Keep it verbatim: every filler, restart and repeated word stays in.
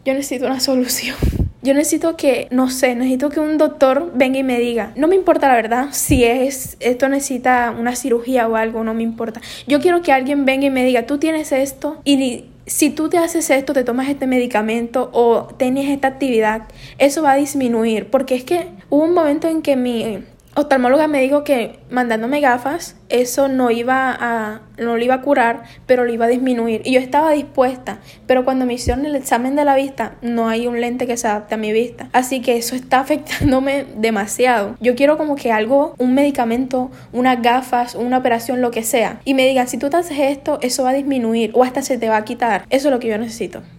Yo necesito una solución. Yo necesito que, no sé, necesito que un doctor venga y me diga, no me importa la verdad, si es esto necesita una cirugía o algo, no me importa. Yo quiero que alguien venga y me diga, tú tienes esto y si tú te haces esto, te tomas este medicamento o tienes esta actividad, eso va a disminuir. Porque es que hubo un momento en que mi oftalmóloga me dijo que mandándome gafas, eso no iba a, no lo iba a curar, pero lo iba a disminuir. Y yo estaba dispuesta, pero cuando me hicieron el examen de la vista, no hay un lente que se adapte a mi vista. Así que eso está afectándome demasiado. Yo quiero como que algo, un medicamento, unas gafas, una operación, lo que sea. Y me digan, si tú te haces esto, eso va a disminuir o hasta se te va a quitar. Eso es lo que yo necesito.